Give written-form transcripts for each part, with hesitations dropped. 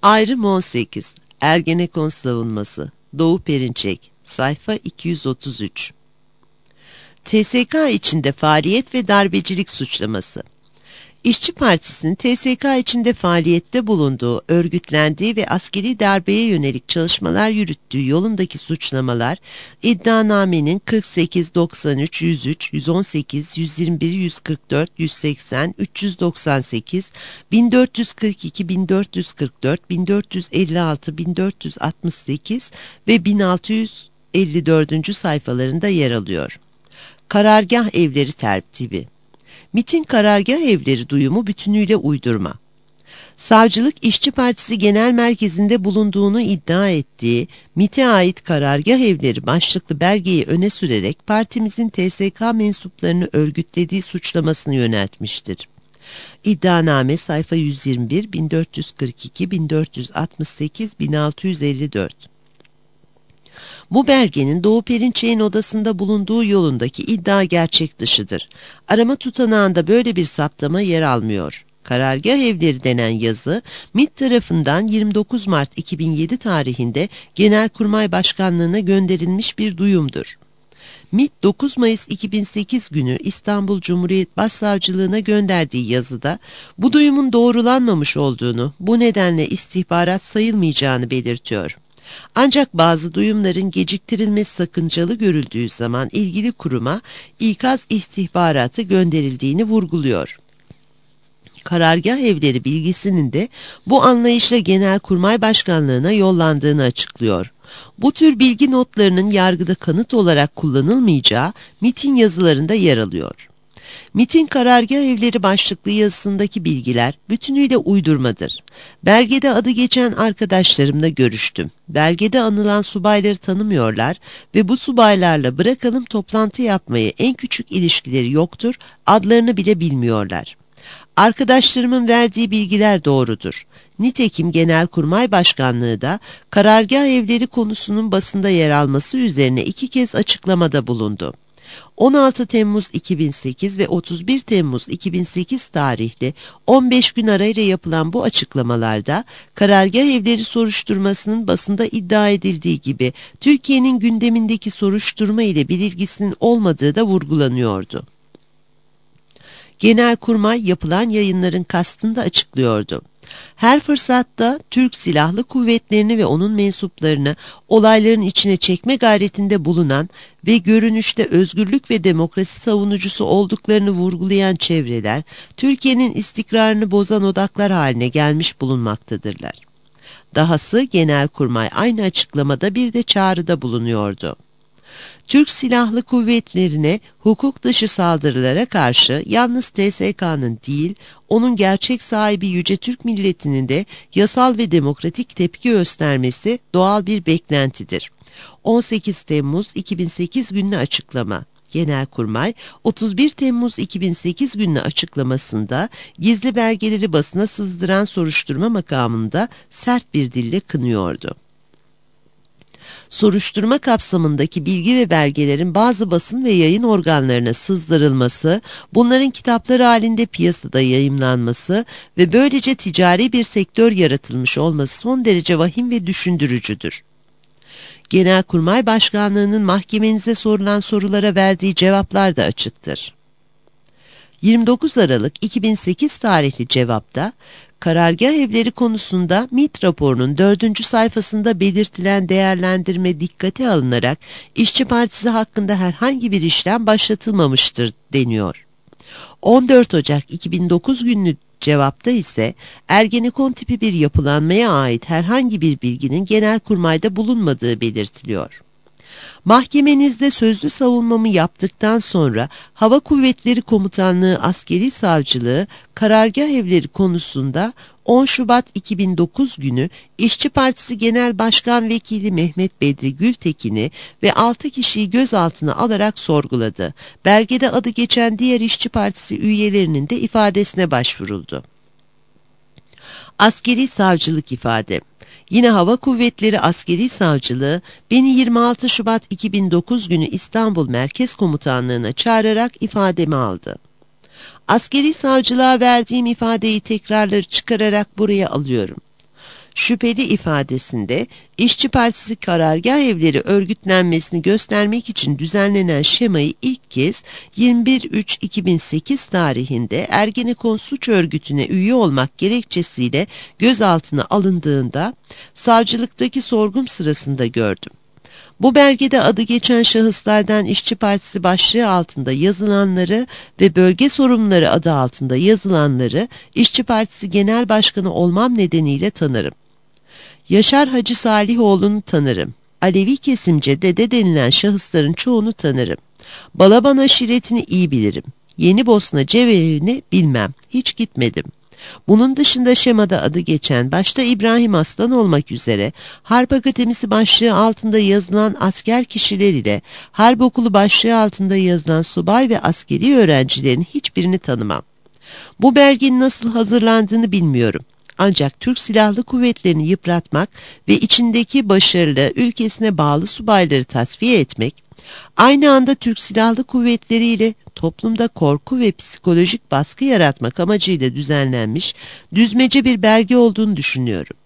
Ayrım 18. Ergenekon savunması. Doğu Perinçek. Sayfa 233. TSK içinde faaliyet ve darbecilik suçlaması. İşçi Partisi'nin TSK içinde faaliyette bulunduğu, örgütlendiği ve askeri darbeye yönelik çalışmalar yürüttüğü yolundaki suçlamalar, iddianamenin 48, 93, 103, 118, 121, 144, 180, 398, 1442, 1444, 1456, 1468 ve 1654. sayfalarında yer alıyor. Karargah evleri tertibi. MİT'in karargah evleri duyumu bütünüyle uydurma. Savcılık İşçi Partisi Genel Merkezi'nde bulunduğunu iddia ettiği MİT'e ait karargah evleri başlıklı belgeyi öne sürerek partimizin TSK mensuplarını örgütlediği suçlamasını yöneltmiştir. İddianame sayfa 121, 1442, 1468, 1654. Bu belgenin Doğu Perinçek'in odasında bulunduğu yolundaki iddia gerçek dışıdır. Arama tutanağında böyle bir saptama yer almıyor. Karargah evleri denen yazı, MİT tarafından 29 Mart 2007 tarihinde Genelkurmay Başkanlığı'na gönderilmiş bir duyumdur. MİT 9 Mayıs 2008 günü İstanbul Cumhuriyet Başsavcılığına gönderdiği yazıda bu duyumun doğrulanmamış olduğunu, bu nedenle istihbarat sayılmayacağını belirtiyor. Ancak bazı duyumların geciktirilmesi sakıncalı görüldüğü zaman ilgili kuruma ikaz istihbaratı gönderildiğini vurguluyor. Karargah evleri bilgisinin de bu anlayışla Genelkurmay Başkanlığı'na yollandığını açıklıyor. Bu tür bilgi notlarının yargıda kanıt olarak kullanılmayacağı MİT'in yazılarında yer alıyor. MİT'in karargah evleri başlıklı yazısındaki bilgiler bütünüyle uydurmadır. Belgede adı geçen arkadaşlarımla görüştüm. Belgede anılan subayları tanımıyorlar ve bu subaylarla bırakalım toplantı yapmayı en küçük ilişkileri yoktur, adlarını bile bilmiyorlar. Arkadaşlarımın verdiği bilgiler doğrudur. Nitekim Genelkurmay Başkanlığı da karargah evleri konusunun basında yer alması üzerine 2 kez açıklamada bulundu. 16 Temmuz 2008 ve 31 Temmuz 2008 tarihli 15 gün arayla yapılan bu açıklamalarda karargah evleri soruşturmasının basında iddia edildiği gibi Türkiye'nin gündemindeki soruşturma ile bir ilgisinin olmadığı da vurgulanıyordu. Genelkurmay yapılan yayınların kastını da açıklıyordu. Her fırsatta Türk Silahlı Kuvvetleri'ni ve onun mensuplarını olayların içine çekme gayretinde bulunan ve görünüşte özgürlük ve demokrasi savunucusu olduklarını vurgulayan çevreler, Türkiye'nin istikrarını bozan odaklar haline gelmiş bulunmaktadırlar. Dahası Genelkurmay aynı açıklamada bir de çağrıda bulunuyordu. Türk Silahlı Kuvvetleri'ne hukuk dışı saldırılara karşı yalnız TSK'nın değil, onun gerçek sahibi Yüce Türk milletinin de yasal ve demokratik tepki göstermesi doğal bir beklentidir. 18 Temmuz 2008 günlü açıklama. Genelkurmay 31 Temmuz 2008 günlü açıklamasında gizli belgeleri basına sızdıran soruşturma makamında sert bir dille kınıyordu. Soruşturma kapsamındaki bilgi ve belgelerin bazı basın ve yayın organlarına sızdırılması, bunların kitaplar halinde piyasada yayımlanması ve böylece ticari bir sektör yaratılmış olması son derece vahim ve düşündürücüdür. Genelkurmay Başkanlığı'nın mahkemenize sorulan sorulara verdiği cevaplar da açıktır. 29 Aralık 2008 tarihli cevapta, karargah evleri konusunda MİT raporunun 4. sayfasında belirtilen değerlendirme dikkate alınarak İşçi Partisi hakkında herhangi bir işlem başlatılmamıştır deniyor. 14 Ocak 2009 günlü cevapta ise Ergenekon tipi bir yapılanmaya ait herhangi bir bilginin Genelkurmay'da bulunmadığı belirtiliyor. Mahkemenizde sözlü savunmamı yaptıktan sonra Hava Kuvvetleri Komutanlığı Askeri Savcılığı karargah evleri konusunda 10 Şubat 2009 günü İşçi Partisi Genel Başkan Vekili Mehmet Bedri Gültekin'i ve 6 kişiyi gözaltına alarak sorguladı. Belgede adı geçen diğer İşçi Partisi üyelerinin de ifadesine başvuruldu. Askeri Savcılık ifade. Yine Hava Kuvvetleri Askeri Savcılığı beni 26 Şubat 2009 günü İstanbul Merkez Komutanlığı'na çağırarak ifademi aldı. Askeri savcılığa verdiğim ifadeyi tekrarları çıkararak buraya alıyorum. şüpheli ifadesinde İşçi Partisi karargah evleri örgütlenmesini göstermek için düzenlenen şemayı ilk kez 21.3.2008 tarihinde Ergenekon suç örgütüne üye olmak gerekçesiyle gözaltına alındığında savcılıktaki sorgum sırasında gördüm. Bu belgede adı geçen şahıslardan İşçi Partisi başlığı altında yazılanları ve bölge sorumluları adı altında yazılanları İşçi Partisi Genel Başkanı olmam nedeniyle tanırım. Yaşar Hacı Salihoğlu'nu tanırım. Alevi kesimce dede denilen şahısların çoğunu tanırım. Balaban aşiretini iyi bilirim. Yeni Bosna Cevevi'ni bilmem. Hiç gitmedim. Bunun dışında şemada adı geçen başta İbrahim Aslan olmak üzere Harp Akademisi başlığı altında yazılan asker kişiler ile Harp Okulu başlığı altında yazılan subay ve askeri öğrencilerin hiçbirini tanımam. Bu belgenin nasıl hazırlandığını bilmiyorum. Ancak Türk Silahlı Kuvvetleri'ni yıpratmak ve içindeki başarılı, ülkesine bağlı subayları tasfiye etmek, aynı anda Türk Silahlı Kuvvetleri ile toplumda korku ve psikolojik baskı yaratmak amacıyla düzenlenmiş düzmece bir belge olduğunu düşünüyorum.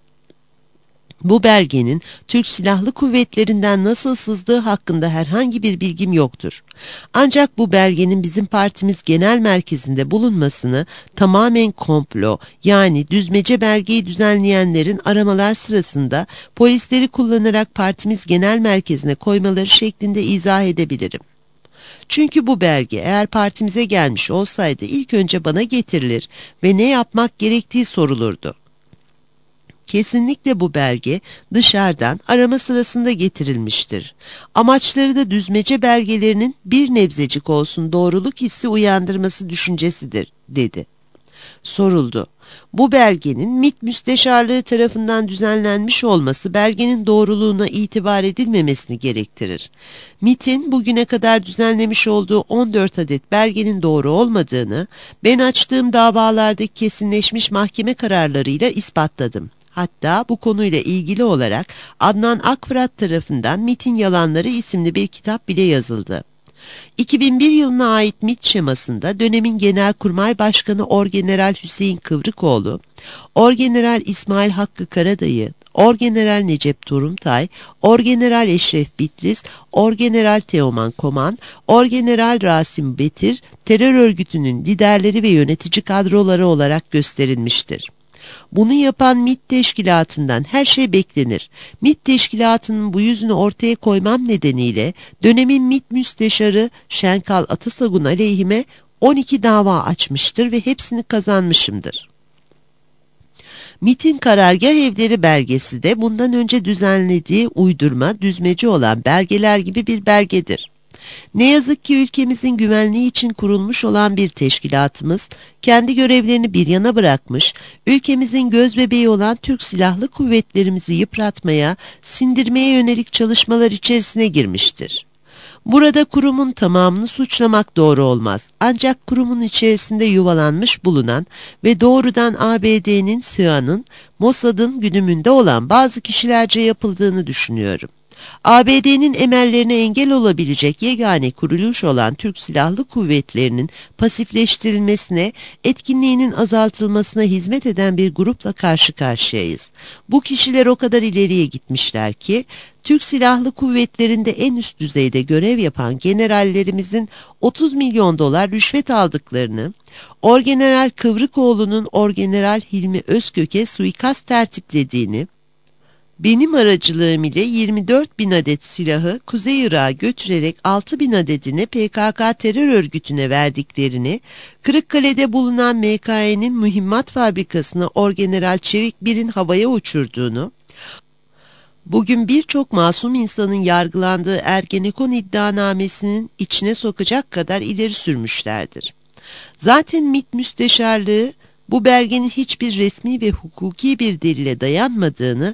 Bu belgenin Türk Silahlı Kuvvetleri'nden nasıl sızdığı hakkında herhangi bir bilgim yoktur. Ancak bu belgenin bizim partimiz genel merkezinde bulunmasını tamamen komplo, yani düzmece belgeyi düzenleyenlerin aramalar sırasında polisleri kullanarak partimiz genel merkezine koymaları şeklinde izah edebilirim. Çünkü bu belge eğer partimize gelmiş olsaydı ilk önce bana getirilir ve ne yapmak gerektiği sorulurdu. Kesinlikle bu belge dışarıdan arama sırasında getirilmiştir. Amaçları da düzmece belgelerinin bir nebzecik olsun doğruluk hissi uyandırması düşüncesidir, dedi. Soruldu. Bu belgenin MİT Müsteşarlığı tarafından düzenlenmiş olması belgenin doğruluğuna itibar edilmemesini gerektirir. MİT'in bugüne kadar düzenlemiş olduğu 14 adet belgenin doğru olmadığını ben açtığım davalardaki kesinleşmiş mahkeme kararlarıyla ispatladım. Hatta bu konuyla ilgili olarak Adnan Akfırat tarafından MİT'in Yalanları isimli bir kitap bile yazıldı. 2001 yılına ait MİT şemasında dönemin Genelkurmay Başkanı Orgeneral Hüseyin Kıvrıkoğlu, Orgeneral İsmail Hakkı Karadayı, Orgeneral Necip Turumtay, Orgeneral Eşref Bitlis, Orgeneral Teoman Koman, Orgeneral Rasim Betir, terör örgütünün liderleri ve yönetici kadroları olarak gösterilmiştir. Bunu yapan MİT teşkilatından her şey beklenir. MİT teşkilatının bu yüzünü ortaya koymam nedeniyle dönemin MİT müsteşarı Şenkal Atasagun aleyhime 12 dava açmıştır ve hepsini kazanmışımdır. MİT'in karargah evleri belgesi de bundan önce düzenlediği uydurma, düzmece olan belgeler gibi bir belgedir. Ne yazık ki ülkemizin güvenliği için kurulmuş olan bir teşkilatımız kendi görevlerini bir yana bırakmış, ülkemizin gözbebeği olan Türk Silahlı Kuvvetlerimizi yıpratmaya, sindirmeye yönelik çalışmalar içerisine girmiştir. Burada kurumun tamamını suçlamak doğru olmaz. Ancak kurumun içerisinde yuvalanmış bulunan ve doğrudan ABD'nin, SİHA'nın, Mossad'ın güdümünde olan bazı kişilerce yapıldığını düşünüyorum. ABD'nin emellerine engel olabilecek yegane kuruluş olan Türk Silahlı Kuvvetleri'nin pasifleştirilmesine, etkinliğinin azaltılmasına hizmet eden bir grupla karşı karşıyayız. Bu kişiler o kadar ileriye gitmişler ki, Türk Silahlı Kuvvetleri'nde en üst düzeyde görev yapan generallerimizin 30 milyon dolar rüşvet aldıklarını, Orgeneral Kıvrıkoğlu'nun Orgeneral Hilmi Özkök'e suikast tertiplediğini, benim aracılığım ile 24 bin adet silahı Kuzey Irak'a götürerek 6 bin adedini PKK terör örgütüne verdiklerini, Kırıkkale'de bulunan MKE'nin mühimmat fabrikasına Orgeneral Çevik Bir'in havaya uçurduğunu, bugün birçok masum insanın yargılandığı Ergenekon iddianamesinin içine sokacak kadar ileri sürmüşlerdir. Zaten MİT müsteşarlığı, bu belgenin hiçbir resmi ve hukuki bir delile dayanmadığını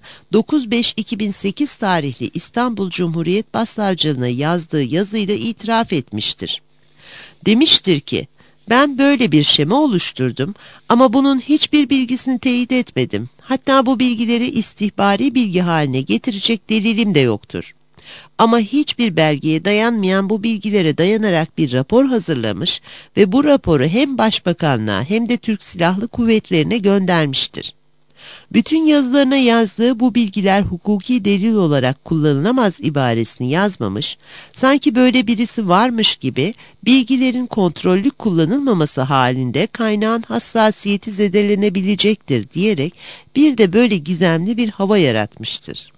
9/5/2008 tarihli İstanbul Cumhuriyet Başsavcılığına yazdığı yazıyla itiraf etmiştir. Demiştir ki, ben böyle bir şema oluşturdum ama bunun hiçbir bilgisini teyit etmedim. Hatta bu bilgileri istihbari bilgi haline getirecek delilim de yoktur. Ama hiçbir belgeye dayanmayan bu bilgilere dayanarak bir rapor hazırlamış ve bu raporu hem Başbakanlığa hem de Türk Silahlı Kuvvetlerine göndermiştir. Bütün yazılarına yazdığı bu bilgiler hukuki delil olarak kullanılamaz ibaresini yazmamış, sanki böyle birisi varmış gibi bilgilerin kontrollü kullanılmaması halinde kaynağın hassasiyeti zedelenebilecektir diyerek bir de böyle gizemli bir hava yaratmıştır.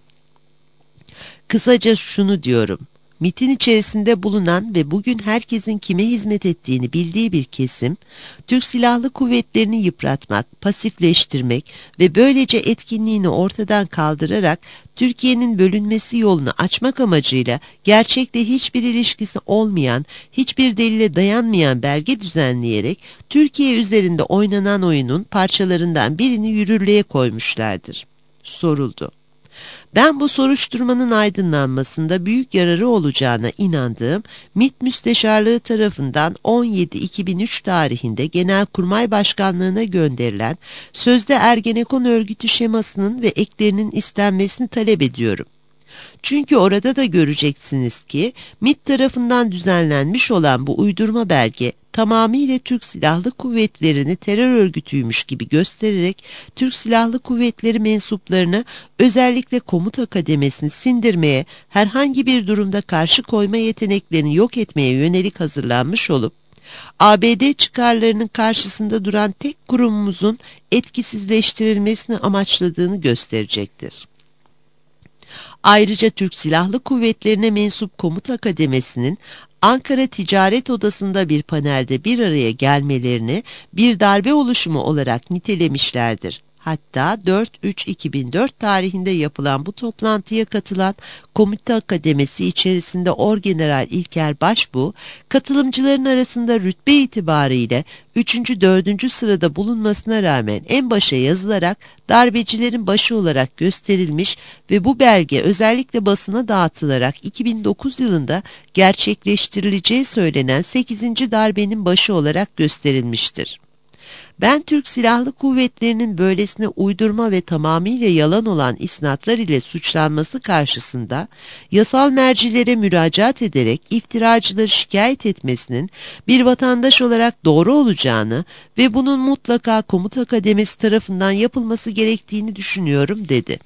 Kısaca şunu diyorum. MİT'in içerisinde bulunan ve bugün herkesin kime hizmet ettiğini bildiği bir kesim, Türk Silahlı Kuvvetleri'ni yıpratmak, pasifleştirmek ve böylece etkinliğini ortadan kaldırarak Türkiye'nin bölünmesi yolunu açmak amacıyla gerçekte hiçbir ilişkisi olmayan, hiçbir delile dayanmayan belge düzenleyerek Türkiye üzerinde oynanan oyunun parçalarından birini yürürlüğe koymuşlardır. Soruldu. Ben bu soruşturmanın aydınlanmasında büyük yararı olacağına inandığım MİT Müsteşarlığı tarafından 17-2003 tarihinde Genelkurmay Başkanlığı'na gönderilen sözde Ergenekon örgütü şemasının ve eklerinin istenmesini talep ediyorum. Çünkü orada da göreceksiniz ki MİT tarafından düzenlenmiş olan bu uydurma belge tamamıyla Türk Silahlı Kuvvetleri'ni terör örgütüymüş gibi göstererek Türk Silahlı Kuvvetleri mensuplarını özellikle komuta kademesini sindirmeye, herhangi bir durumda karşı koyma yeteneklerini yok etmeye yönelik hazırlanmış olup ABD çıkarlarının karşısında duran tek kurumumuzun etkisizleştirilmesini amaçladığını gösterecektir. Ayrıca Türk Silahlı Kuvvetleri'ne mensup komuta kademesinin Ankara Ticaret Odası'nda bir panelde bir araya gelmelerini bir darbe oluşumu olarak nitelemişlerdir. Hatta 4-3-2004 tarihinde yapılan bu toplantıya katılan komuta kademesi içerisinde Orgeneral İlker Başbuğ, katılımcıların arasında rütbe itibariyle 3. 4. sırada bulunmasına rağmen en başa yazılarak darbecilerin başı olarak gösterilmiş ve bu belge özellikle basına dağıtılarak 2009 yılında gerçekleştirileceği söylenen 8. darbenin başı olarak gösterilmiştir. Ben Türk Silahlı Kuvvetleri'nin böylesine uydurma ve tamamıyla yalan olan isnatlar ile suçlanması karşısında yasal mercilere müracaat ederek iftiracıları şikayet etmesinin bir vatandaş olarak doğru olacağını ve bunun mutlaka komuta kademesi tarafından yapılması gerektiğini düşünüyorum dedi.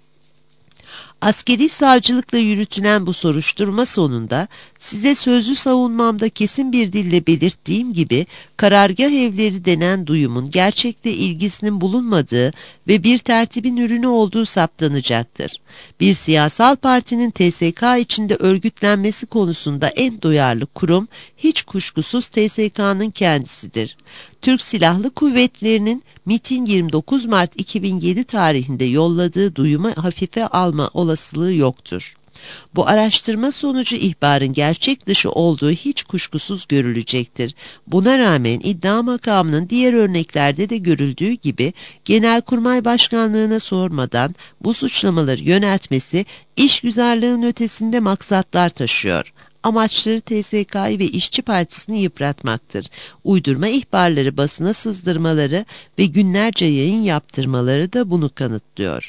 Askeri savcılıkla yürütülen bu soruşturma sonunda size sözlü savunmamda kesin bir dille belirttiğim gibi karargah evleri denen duyumun gerçekle ilgisinin bulunmadığı ve bir tertibin ürünü olduğu saptanacaktır. Bir siyasal partinin TSK içinde örgütlenmesi konusunda en duyarlı kurum hiç kuşkusuz TSK'nın kendisidir. Türk Silahlı Kuvvetleri'nin MİT'in 29 Mart 2007 tarihinde yolladığı duyuma hafife alma olasılığı yoktur. Bu araştırma sonucu ihbarın gerçek dışı olduğu hiç kuşkusuz görülecektir. Buna rağmen iddia makamının diğer örneklerde de görüldüğü gibi Genelkurmay Başkanlığı'na sormadan bu suçlamaları yöneltmesi işgüzarlığın ötesinde maksatlar taşıyor. Amaçları TSK'yı ve İşçi Partisi'ni yıpratmaktır. Uydurma ihbarları basına sızdırmaları ve günlerce yayın yaptırmaları da bunu kanıtlıyor.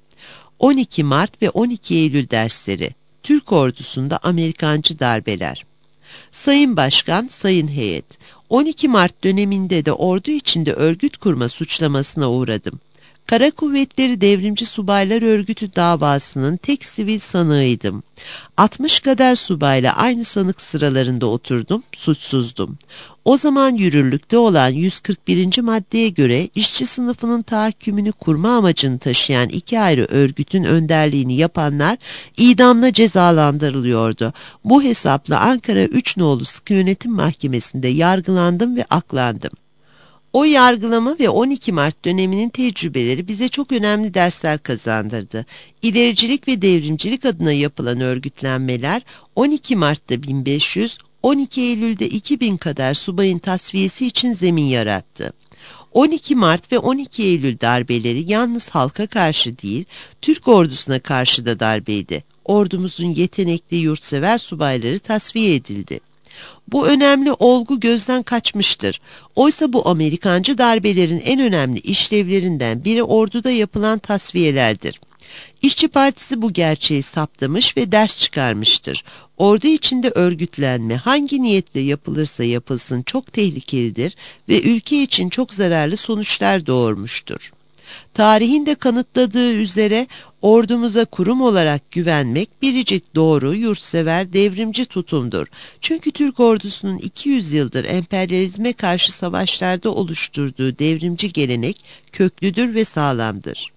12 Mart ve 12 Eylül dersleri, Türk ordusunda Amerikancı darbeler. Sayın Başkan, Sayın Heyet, 12 Mart döneminde de ordu içinde örgüt kurma suçlamasına uğradım. Kara Kuvvetleri Devrimci Subaylar Örgütü davasının tek sivil sanığıydım. 60 kadar subayla aynı sanık sıralarında oturdum, suçsuzdum. O zaman yürürlükte olan 141. maddeye göre işçi sınıfının tahakkümünü kurma amacını taşıyan iki ayrı örgütün önderliğini yapanlar idamla cezalandırılıyordu. Bu hesapla Ankara 3 Nolu Sıkı Yönetim Mahkemesi'nde yargılandım ve aklandım. O yargılama ve 12 Mart döneminin tecrübeleri bize çok önemli dersler kazandırdı. İlericilik ve devrimcilik adına yapılan örgütlenmeler 12 Mart'ta 1500, 12 Eylül'de 2000 kadar subayın tasfiyesi için zemin yarattı. 12 Mart ve 12 Eylül darbeleri yalnız halka karşı değil, Türk ordusuna karşı da darbeydi. Ordumuzun yetenekli yurtsever subayları tasfiye edildi. Bu önemli olgu gözden kaçmıştır. Oysa bu Amerikancı darbelerin en önemli işlevlerinden biri orduda yapılan tasfiyelerdir. İşçi Partisi bu gerçeği saptamış ve ders çıkarmıştır. Ordu içinde örgütlenme hangi niyetle yapılırsa yapılsın çok tehlikelidir ve ülke için çok zararlı sonuçlar doğurmuştur. Tarihin de kanıtladığı üzere ordumuza kurum olarak güvenmek biricik doğru, yurtsever, devrimci tutumdur. Çünkü Türk ordusunun 200 yıldır emperyalizme karşı savaşlarda oluşturduğu devrimci gelenek köklüdür ve sağlamdır.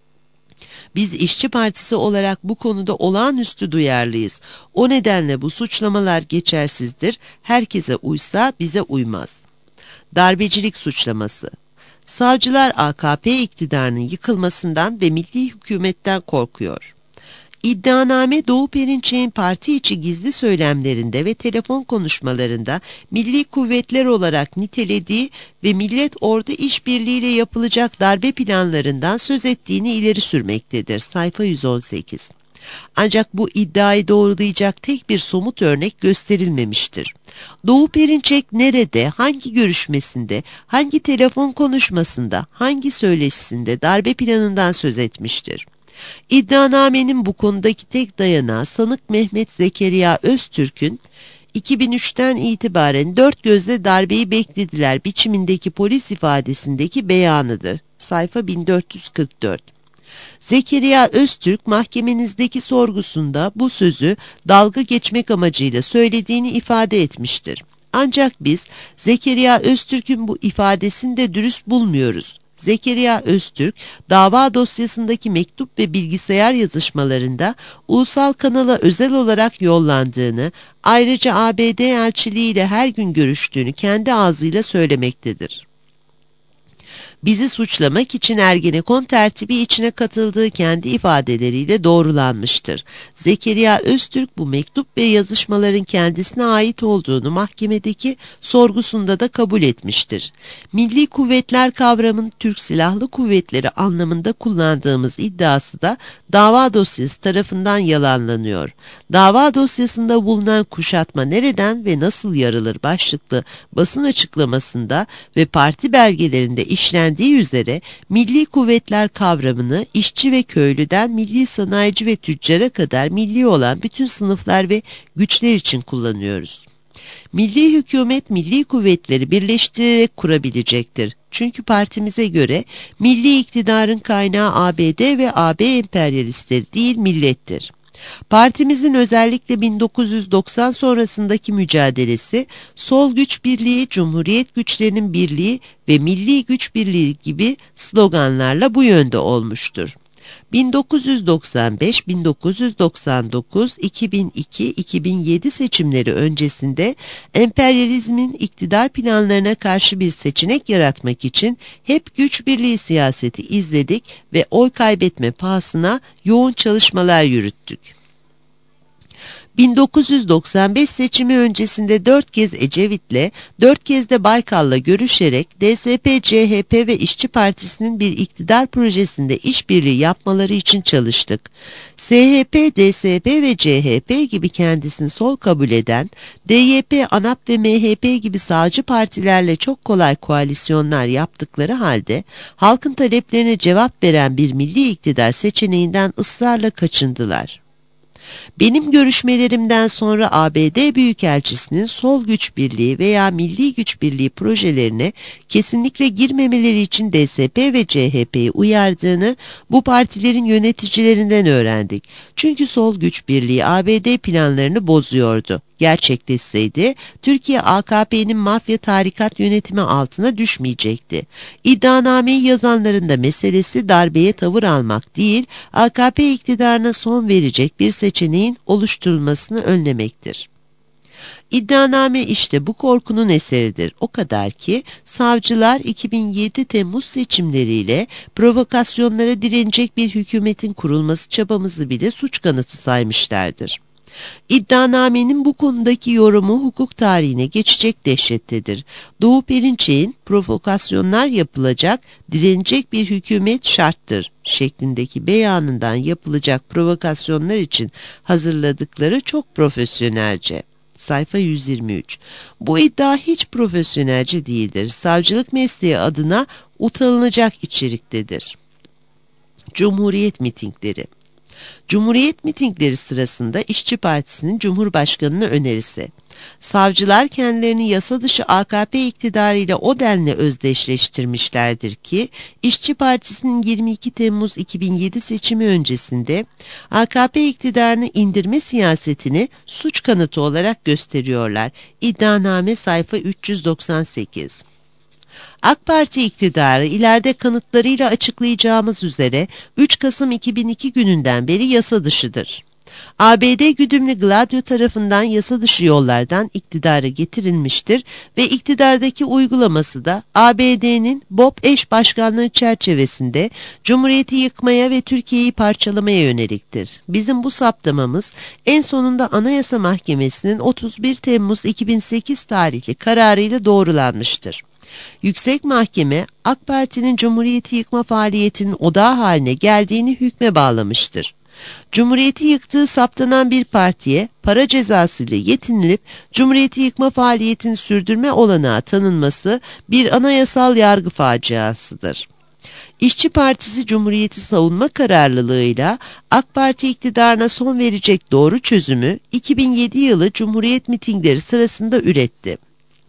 Biz İşçi Partisi olarak bu konuda olağanüstü duyarlıyız. O nedenle bu suçlamalar geçersizdir. Herkese uysa bize uymaz. Darbecilik suçlaması. Savcılar AKP iktidarının yıkılmasından ve milli hükümetten korkuyor. İddianame Doğu Perinçek'in parti içi gizli söylemlerinde ve telefon konuşmalarında milli kuvvetler olarak nitelediği ve millet ordu işbirliğiyle yapılacak darbe planlarından söz ettiğini ileri sürmektedir. Sayfa 118. Ancak bu iddiayı doğrulayacak tek bir somut örnek gösterilmemiştir. Doğu Perinçek nerede, hangi görüşmesinde, hangi telefon konuşmasında, hangi söyleşisinde darbe planından söz etmiştir? İddianamenin bu konudaki tek dayanağı sanık Mehmet Zekeriya Öztürk'ün 2003'ten itibaren dört gözle darbeyi beklediler biçimindeki polis ifadesindeki beyanıdır. Sayfa 1444. Zekeriya Öztürk mahkemenizdeki sorgusunda bu sözü dalga geçmek amacıyla söylediğini ifade etmiştir. Ancak biz Zekeriya Öztürk'ün bu ifadesini de dürüst bulmuyoruz. Zekeriya Öztürk, dava dosyasındaki mektup ve bilgisayar yazışmalarında ulusal kanala özel olarak yollandığını, ayrıca ABD elçiliğiyle her gün görüştüğünü kendi ağzıyla söylemektedir. Bizi suçlamak için Ergenekon tertibi içine katıldığı kendi ifadeleriyle doğrulanmıştır. Zekeriya Öztürk bu mektup ve yazışmaların kendisine ait olduğunu mahkemedeki sorgusunda da kabul etmiştir. Milli kuvvetler kavramını Türk Silahlı Kuvvetleri anlamında kullandığımız iddiası da dava dosyası tarafından yalanlanıyor. Dava dosyasında bulunan kuşatma nereden ve nasıl yarılır başlıklı basın açıklamasında ve parti belgelerinde işlendiği üzere milli kuvvetler kavramını işçi ve köylüden milli sanayici ve tüccara kadar milli olan bütün sınıflar ve güçler için kullanıyoruz. Milli hükümet milli kuvvetleri birleştirerek kurabilecektir. Çünkü partimize göre milli iktidarın kaynağı ABD ve AB emperyalistleri değil millettir. Partimizin özellikle 1990 sonrasındaki mücadelesi sol güç birliği, cumhuriyet güçlerinin birliği ve milli güç birliği gibi sloganlarla bu yönde olmuştur. 1995, 1999, 2002, 2007 seçimleri öncesinde emperyalizmin iktidar planlarına karşı bir seçenek yaratmak için hep güç birliği siyaseti izledik ve oy kaybetme pahasına yoğun çalışmalar yürüttük. 1995 seçimi öncesinde 4 kez Ecevit'le, 4 kez de Baykal'la görüşerek DSP, CHP ve İşçi Partisi'nin bir iktidar projesinde işbirliği yapmaları için çalıştık. SHP, DSP ve CHP gibi kendisini sol kabul eden, DYP, ANAP ve MHP gibi sağcı partilerle çok kolay koalisyonlar yaptıkları halde, halkın taleplerine cevap veren bir milli iktidar seçeneğinden ısrarla kaçındılar. Benim görüşmelerimden sonra ABD Büyükelçisi'nin sol güç birliği veya milli güç birliği projelerine kesinlikle girmemeleri için DSP ve CHP'yi uyardığını bu partilerin yöneticilerinden öğrendik. Çünkü sol güç birliği ABD planlarını bozuyordu. Gerçekleşseydi Türkiye AKP'nin mafya tarikat yönetimi altına düşmeyecekti. İddianameyi yazanların da meselesi darbeye tavır almak değil, AKP iktidarına son verecek bir seçeneğin oluşturulmasını önlemektir. İddianame işte bu korkunun eseridir. O kadar ki savcılar 2007 Temmuz seçimleriyle provokasyonlara direnecek bir hükümetin kurulması çabamızı bile suç kanıtı saymışlardır. İddianamenin bu konudaki yorumu hukuk tarihine geçecek dehşettedir. Doğu Perinçek'in provokasyonlar yapılacak, direnecek bir hükümet şarttır şeklindeki beyanından yapılacak provokasyonlar için hazırladıkları çok profesyonelce. Sayfa 123. Bu iddia hiç profesyonelce değildir. Savcılık mesleği adına utanılacak içeriktedir. Cumhuriyet mitingleri. Cumhuriyet mitingleri sırasında İşçi Partisi'nin Cumhurbaşkanı'na önerisi. Savcılar kendilerini yasa dışı AKP iktidarıyla o denli özdeşleştirmişlerdir ki, İşçi Partisi'nin 22 Temmuz 2007 seçimi öncesinde AKP iktidarını indirme siyasetini suç kanıtı olarak gösteriyorlar. İddianame sayfa 398. AK Parti iktidarı ileride kanıtlarıyla açıklayacağımız üzere 3 Kasım 2002 gününden beri yasa dışıdır. ABD güdümlü Gladio tarafından yasa dışı yollardan iktidara getirilmiştir ve iktidardaki uygulaması da ABD'nin BOP eş başkanlığı çerçevesinde Cumhuriyeti yıkmaya ve Türkiye'yi parçalamaya yöneliktir. Bizim bu saptamamız en sonunda Anayasa Mahkemesi'nin 31 Temmuz 2008 tarihli kararıyla doğrulanmıştır. Yüksek Mahkeme, AK Parti'nin Cumhuriyeti yıkma faaliyetinin odağı haline geldiğini hükme bağlamıştır. Cumhuriyeti yıktığı saptanan bir partiye para cezası ile yetinilip Cumhuriyeti yıkma faaliyetini sürdürme olanağı tanınması bir anayasal yargı faciasıdır. İşçi Partisi Cumhuriyeti savunma kararlılığıyla AK Parti iktidarına son verecek doğru çözümü 2007 yılı Cumhuriyet mitingleri sırasında üretti.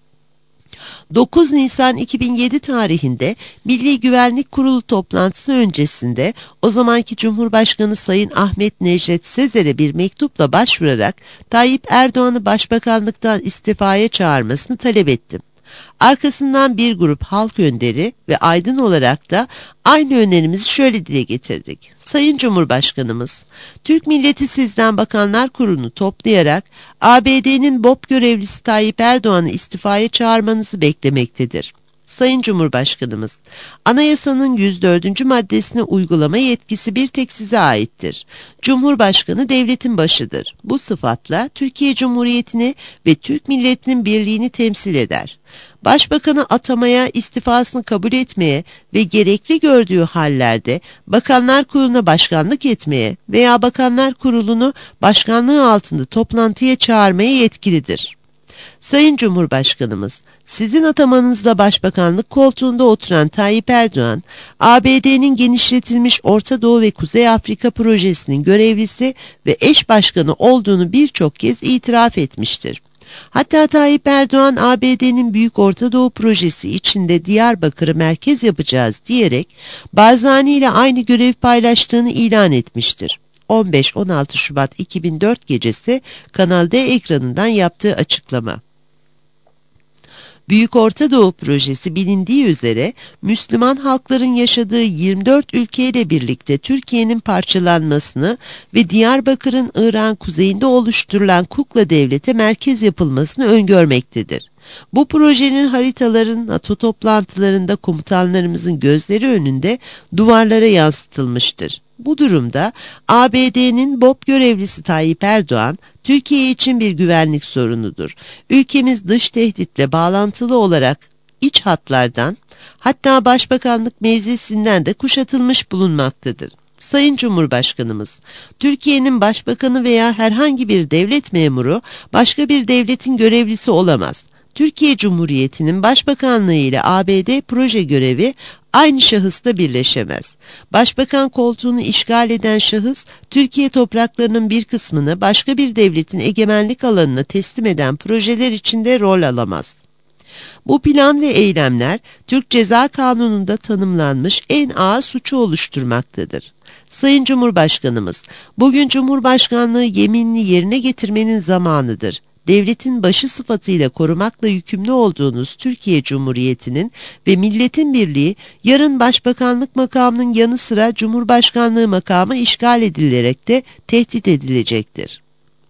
9 Nisan 2007 tarihinde Milli Güvenlik Kurulu toplantısı öncesinde o zamanki Cumhurbaşkanı Sayın Ahmet Necdet Sezer'e bir mektupla başvurarak Tayyip Erdoğan'ı başbakanlıktan istifaya çağırmasını talep ettim. Arkasından bir grup halk önderi ve aydın olarak da aynı önerimizi şöyle dile getirdik. Sayın Cumhurbaşkanımız, Türk milleti sizden Bakanlar Kurulu'nu toplayarak ABD'nin BOP görevlisi Tayyip Erdoğan'ı istifaya çağırmanızı beklemektedir. Sayın Cumhurbaşkanımız, Anayasanın 104. maddesine uygulama yetkisi bir tek size aittir. Cumhurbaşkanı devletin başıdır. Bu sıfatla Türkiye Cumhuriyeti'ni ve Türk milletinin birliğini temsil eder. Başbakanı atamaya, istifasını kabul etmeye ve gerekli gördüğü hallerde Bakanlar Kurulu'na başkanlık etmeye veya Bakanlar Kurulu'nu başkanlığı altında toplantıya çağırmaya yetkilidir. Sayın Cumhurbaşkanımız, sizin atamanızla başbakanlık koltuğunda oturan Tayyip Erdoğan, ABD'nin genişletilmiş Orta Doğu ve Kuzey Afrika projesinin görevlisi ve eş başkanı olduğunu birçok kez itiraf etmiştir. Hatta Tayyip Erdoğan ABD'nin Büyük Orta Doğu projesi içinde Diyarbakır'ı merkez yapacağız diyerek Barzani ile aynı görev paylaştığını ilan etmiştir. 15-16 Şubat 2004 gecesi Kanal D ekranından yaptığı açıklama. Büyük Orta Doğu projesi bilindiği üzere Müslüman halkların yaşadığı 24 ülkeyle birlikte Türkiye'nin parçalanmasını ve Diyarbakır'ın Irak'ın kuzeyinde oluşturulan Kukla Devlet'e merkez yapılmasını öngörmektedir. Bu projenin haritaların NATO toplantılarında komutanlarımızın gözleri önünde duvarlara yansıtılmıştır. Bu durumda ABD'nin BOP görevlisi Tayyip Erdoğan, Türkiye için bir güvenlik sorunudur. Ülkemiz dış tehditle bağlantılı olarak iç hatlardan, hatta başbakanlık mevzisinden de kuşatılmış bulunmaktadır. Sayın Cumhurbaşkanımız, Türkiye'nin başbakanı veya herhangi bir devlet memuru başka bir devletin görevlisi olamaz. Türkiye Cumhuriyeti'nin başbakanlığı ile ABD proje görevi aynı şahısta birleşemez. Başbakan koltuğunu işgal eden şahıs, Türkiye topraklarının bir kısmını başka bir devletin egemenlik alanına teslim eden projeler içinde rol alamaz. Bu plan ve eylemler, Türk Ceza Kanunu'nda tanımlanmış en ağır suçu oluşturmaktadır. Sayın Cumhurbaşkanımız, bugün Cumhurbaşkanlığı yeminini yerine getirmenin zamanıdır. Devletin başı sıfatıyla korumakla yükümlü olduğunuz Türkiye Cumhuriyeti'nin ve milletin birliği yarın başbakanlık makamının yanı sıra Cumhurbaşkanlığı makamı işgal edilerek de tehdit edilecektir.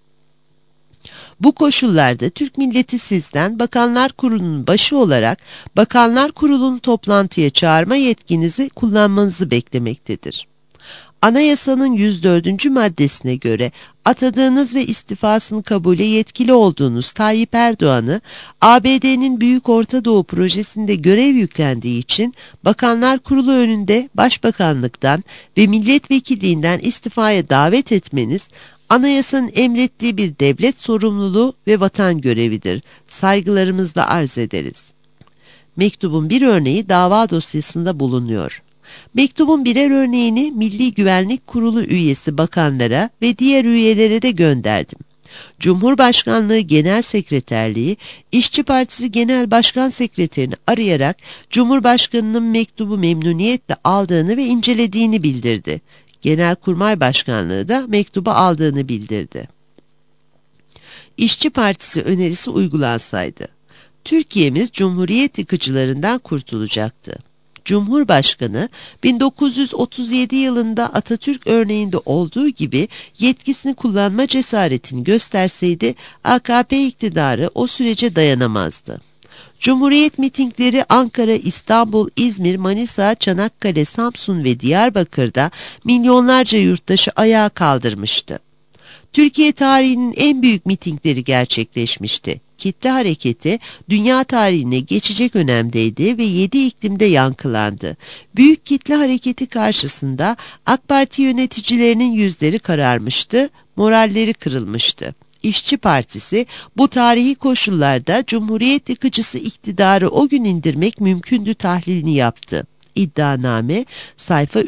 Bu koşullarda Türk milleti sizden Bakanlar Kurulu'nun başı olarak Bakanlar Kurulu'nu toplantıya çağırma yetkinizi kullanmanızı beklemektedir. Anayasanın 104. maddesine göre atadığınız ve istifasını kabule yetkili olduğunuz Tayyip Erdoğan'ı ABD'nin Büyük Orta Doğu projesinde görev yüklendiği için Bakanlar Kurulu önünde başbakanlıktan ve milletvekilliğinden istifaya davet etmeniz anayasanın emrettiği bir devlet sorumluluğu ve vatan görevidir. Saygılarımızla arz ederiz. Mektubun bir örneği dava dosyasında bulunuyor. Mektubun birer örneğini Milli Güvenlik Kurulu üyesi bakanlara ve diğer üyelere de gönderdim. Cumhurbaşkanlığı Genel Sekreterliği, İşçi Partisi Genel Başkan Sekreterini arayarak Cumhurbaşkanının mektubu memnuniyetle aldığını ve incelediğini bildirdi. Genelkurmay Başkanlığı da mektubu aldığını bildirdi. İşçi Partisi önerisi uygulansaydı, Türkiye'miz Cumhuriyet yıkıcılarından kurtulacaktı. Cumhurbaşkanı 1937 yılında Atatürk örneğinde olduğu gibi yetkisini kullanma cesaretini gösterseydi AKP iktidarı o sürece dayanamazdı. Cumhuriyet mitingleri Ankara, İstanbul, İzmir, Manisa, Çanakkale, Samsun ve Diyarbakır'da milyonlarca yurttaşı ayağa kaldırmıştı. Türkiye tarihinin en büyük mitingleri gerçekleşmişti. Kitle hareketi dünya tarihine geçecek önemdeydi ve 7 iklimde yankılandı. Büyük kitle hareketi karşısında AK Parti yöneticilerinin yüzleri kararmıştı, moralleri kırılmıştı. İşçi Partisi bu tarihi koşullarda Cumhuriyet yıkıcısı iktidarı o gün indirmek mümkündü tahlilini yaptı. İddianame sayfa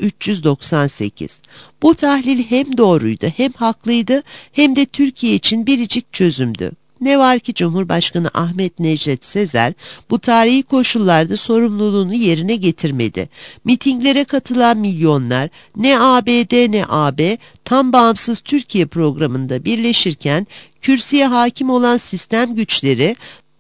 398. Bu tahlil hem doğruydu, hem haklıydı, hem de Türkiye için biricik çözümdü. Ne var ki Cumhurbaşkanı Ahmet Necdet Sezer bu tarihi koşullarda sorumluluğunu yerine getirmedi. Mitinglere katılan milyonlar ne ABD ne AB tam bağımsız Türkiye programında birleşirken kürsüye hakim olan sistem güçleri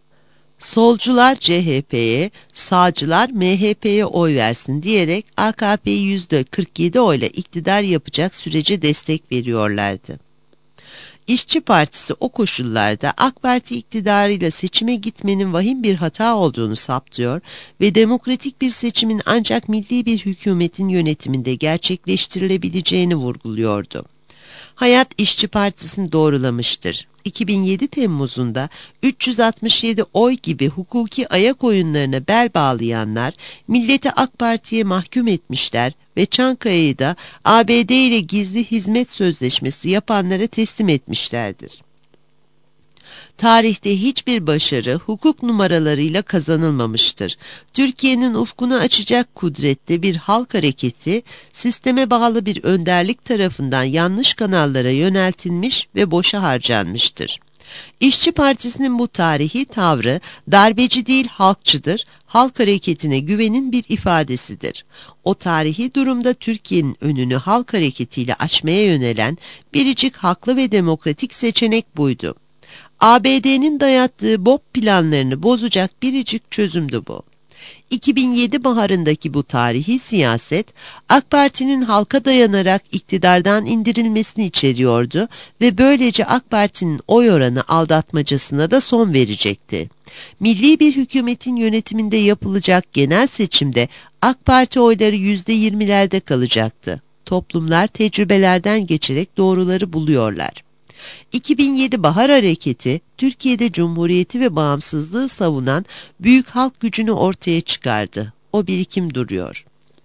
solcular CHP'ye, sağcılar MHP'ye oy versin diyerek AKP'yi %47 oyla iktidar yapacak sürece destek veriyorlardı. İşçi Partisi o koşullarda AK Parti iktidarıyla seçime gitmenin vahim bir hata olduğunu saptıyor ve demokratik bir seçimin ancak milli bir hükümetin yönetiminde gerçekleştirilebileceğini vurguluyordu. Hayat İşçi Partisi'ni doğrulamıştır. 2007 Temmuz'unda 367 oy gibi hukuki ayak oyunlarına bel bağlayanlar milleti AK Parti'ye mahkum etmişler ve Çankaya'yı da ABD ile gizli hizmet sözleşmesi yapanlara teslim etmişlerdir. Tarihte hiçbir başarı hukuk numaralarıyla kazanılmamıştır. Türkiye'nin ufkunu açacak kudrette bir halk hareketi, sisteme bağlı bir önderlik tarafından yanlış kanallara yöneltilmiş ve boşa harcanmıştır. İşçi Partisi'nin bu tarihi tavrı darbeci değil halkçıdır, halk hareketine güvenin bir ifadesidir. O tarihi durumda Türkiye'nin önünü halk hareketiyle açmaya yönelen biricik haklı ve demokratik seçenek buydu. ABD'nin dayattığı BOP planlarını bozacak biricik çözümdü bu. 2007 baharındaki bu tarihi siyaset, AK Parti'nin halka dayanarak iktidardan indirilmesini içeriyordu ve böylece AK Parti'nin oy oranı aldatmacasına da son verecekti. Milli bir hükümetin yönetiminde yapılacak genel seçimde AK Parti oyları %20'lerde kalacaktı. Toplumlar tecrübelerden geçerek doğruları buluyorlar. 2007 Bahar Hareketi, Türkiye'de Cumhuriyeti ve bağımsızlığı savunan büyük halk gücünü ortaya çıkardı. O birikim duruyor.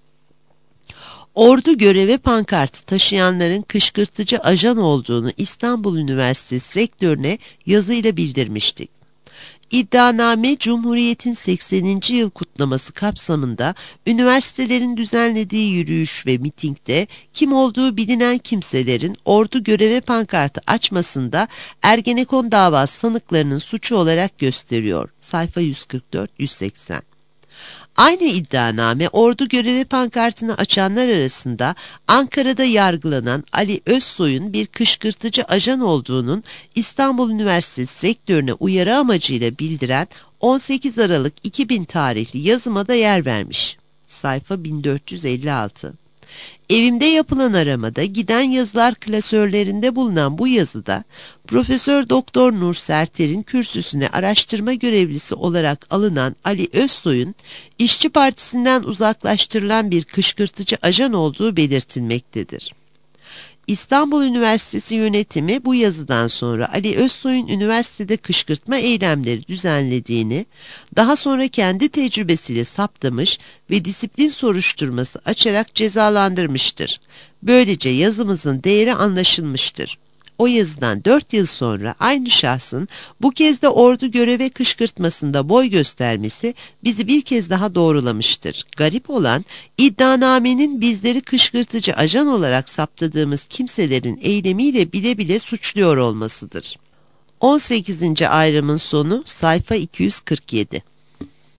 Ordu göreve pankart taşıyanların kışkırtıcı ajan olduğunu İstanbul Üniversitesi rektörüne yazıyla bildirmiştik. İddianame Cumhuriyet'in 80. yıl kutlaması kapsamında üniversitelerin düzenlediği yürüyüş ve mitingde kim olduğu bilinen kimselerin ordu göreve pankartı açmasında Ergenekon davası sanıklarının suçu olarak gösteriyor. Sayfa 144-180. Aynı iddianame ordu görevi pankartını açanlar arasında Ankara'da yargılanan Ali Özsoy'un bir kışkırtıcı ajan olduğunun İstanbul Üniversitesi rektörüne uyarı amacıyla bildiren 18 Aralık 2000 tarihli yazıma da yer vermiş. Sayfa 1456. Evimde yapılan aramada giden yazılar klasörlerinde bulunan bu yazıda Profesör Doktor Nur Serter'in kürsüsüne araştırma görevlisi olarak alınan Ali Özsoy'un İşçi Partisi'nden uzaklaştırılan bir kışkırtıcı ajan olduğu belirtilmektedir. İstanbul Üniversitesi yönetimi bu yazıdan sonra Ali Özsoy'un üniversitede kışkırtma eylemleri düzenlediğini, daha sonra kendi tecrübesiyle saptamış ve disiplin soruşturması açarak cezalandırmıştır. Böylece yazımızın değeri anlaşılmıştır. O yazıdan 4 yıl sonra aynı şahsın bu kez de ordu göreve kışkırtmasında boy göstermesi bizi bir kez daha doğrulamıştır. Garip olan iddianamenin bizleri kışkırtıcı ajan olarak saptadığımız kimselerin eylemiyle bile bile suçluyor olmasıdır. 18. ayrımın sonu sayfa 247.